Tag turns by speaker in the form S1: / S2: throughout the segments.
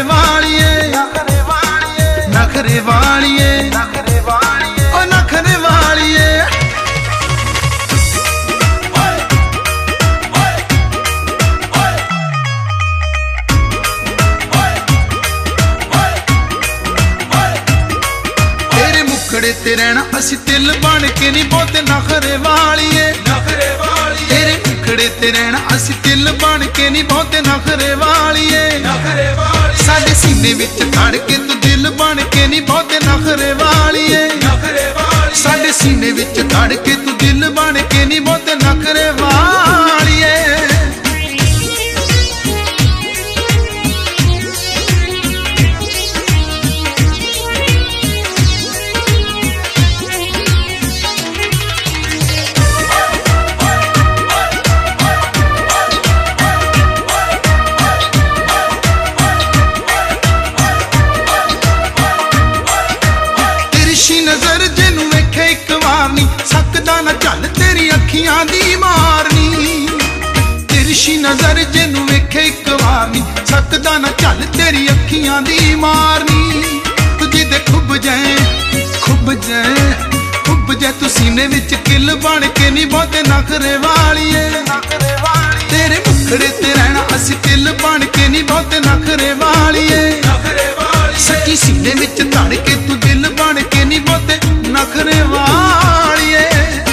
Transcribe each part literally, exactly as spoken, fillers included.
S1: वालिए नखरे वालिए ओ नखरे वालिए। तेरे मुखड़े ते रहना असी तिल बन के नहीं बहुते नखरे वालिए तेरे मुखड़े ते रहना असी तिल बन के नहीं बहुते नखरे वालिए। साडे सीने विच खड़ के तू दिल बन के नहीं बहुते नखरे वालिए साडे सीने विच खड़ के तू दिल बन के नहीं बहुते नखरे वालिए। नजर जिन्नू वेखे एक वार नी सकदा ना झल तेरी अखियां दी मारनी। तिरछी नजर जिन्नू वेखे एक वार नी सकदा ना झल तेरी अखियां दी मारनी। तुझे दे खुब जाए खुब जाए खुब जाए तू सीने विच किल बन के नहीं बहुते नखरे वालिए। तेरे मुखड़े ते रहना असी तिल बन के नहीं बहुते नखरे वालिए। सच्ची सीने विच धड़ के तू दिल बन के नहीं बहुते नखरे वालिए।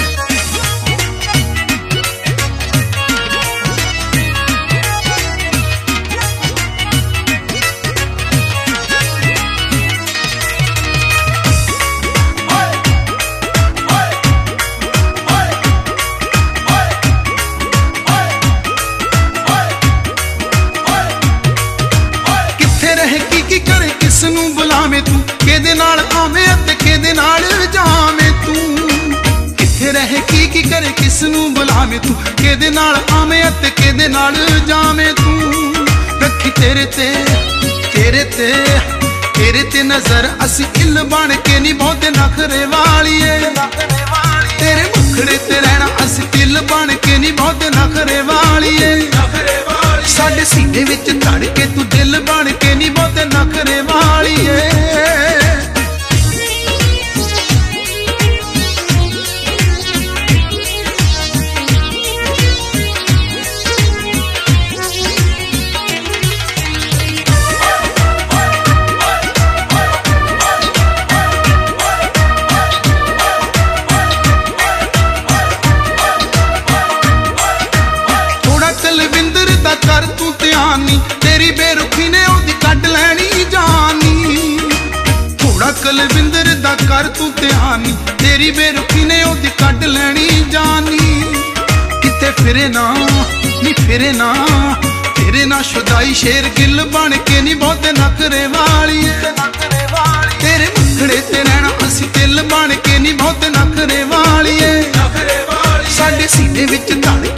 S1: किथे रहे की की करे किसनू बुलावे तू केदे नाल आवे ते केदे नाल जावे तू। किथे रहे की की करे किसनू बुलावे तू केदे नाल आवे ते केदे नाल जावे तू। रखी तेरे ते तेरे ते तेरे ते नजर असी इल बन के नहीं बहुते नखरे वालिए। तेरे मुखड़े ते रहना असी तिल बन के नहीं बहुते नखरे वालिए। साडे सीने विच धड़ के तू दिल बन के नहीं बहुते नखरे वालिए। कलविंदर दा कर तू ध्यान नी तेरी बेरुखी ने ओदी कड लैनी जानी। थोड़ा कलविंदर दा कर तू ध्यान नी तेरी बेरुखी ने ओदी कड लैनी जानी। किते फिरे ना नी फिरे ना फिरे ना शुदाई शेर गिल बन के नहीं बहुते नखरे वालिए। तेरे मुखड़े ते रहना असी दिल बन के नहीं बहुते नखरे वालिए। साडे सीने विच धड़